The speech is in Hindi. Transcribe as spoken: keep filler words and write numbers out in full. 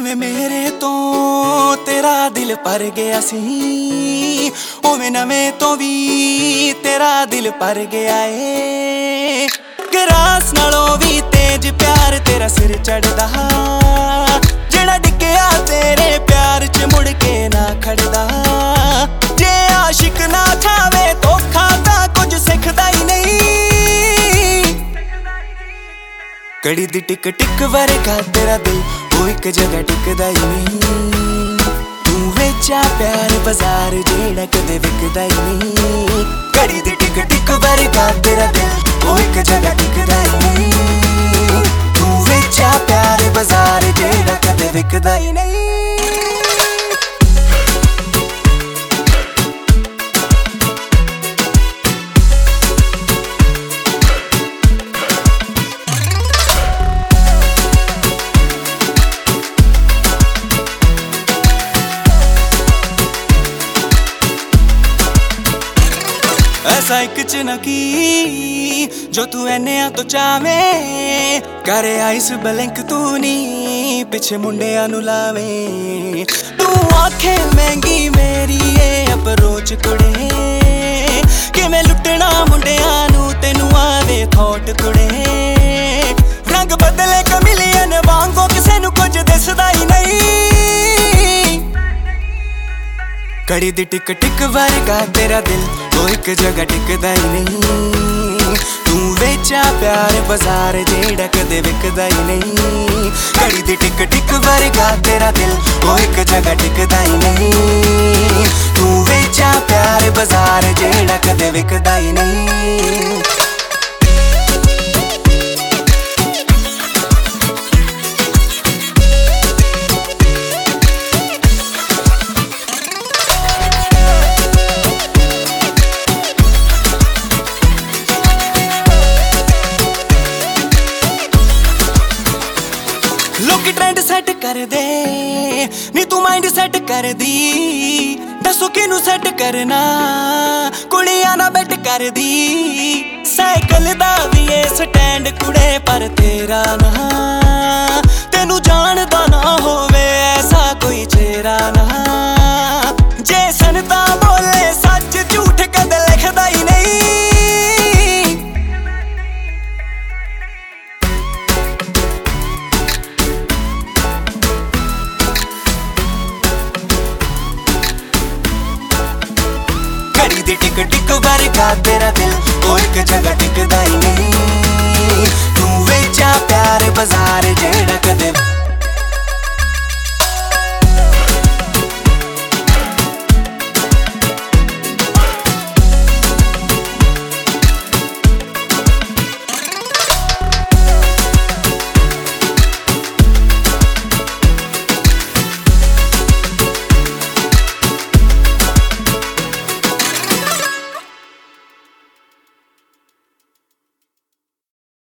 जिवें मेरे तो तेरा दिल भर गया सी, उवें नवें तो भी तेरा दिल भर गया है। ग्रास नालों भी तेज प्यार तेरा सिर चढ़दा, जेड़ा डिग्गिया तेरे प्यार च मुड़ के ना खड़दा। जे आशिक ना खावे धोखा तां कुछ सिखदा ही नहीं। कड़ी दी टिक टिक वर्गा तेरा दिल वो एक जगह टिकदा ही नहीं। तू वेचा प्यार बाजार जेड़ा कदे विकदा ही नहीं। कड़ी दी टिक टिक वर्गा तेरा दिल वो एक जगह टिकदा ही नहीं। तू वेचा प्यार बाजार जेड़ा कदे विकदा ही नहीं। ऐसा एक च न की जो तू एनिया तो चावे, करे आइस बलैंक तू नी पिछे मुंडिया नु लावे। तू आखे महंगी मेरी ये अप्रोच कुड़े, कि मैं लुटना मुंडिया नु तेनू आवे थॉट कुड़े। रंग बदले कमिलियन वांगो किसे नु कुछ दिसदा ही नहीं। कड़ी दी टिक टिक वर्गा तेरा दिल वो एक जगह टिकदा ही नहीं। तू वेचा प्यार बाजार जेड़ा कदे विकदा ही नहीं। कड़ी दी टिक टिक वर्गा तेरा दिल वो एक जगह टिकदा ही नहीं। तू वेचा प्यार बाजार जेड़ा कदे विकदा ही नहीं। लोकी ट्रेंड सेट कर दे नी तू माइंड सेट कर दी। दसो किनू सेट करना कुड़ियां ना बैठ कर दी। साइकिल दा भी ए स्टैंड कुड़े पर तेरा ना, तेनू जानदा ना होवे ऐसा कोई चेहरा ना। जे सनता बोले सच झूठ कदे लिखदा ही नहीं। कड़ी दी टिक टिक वर्गा तेरा दिल वो एक जगह टिकदा ही नहीं। तू वेचा प्यार बाजार जेड़ा कदे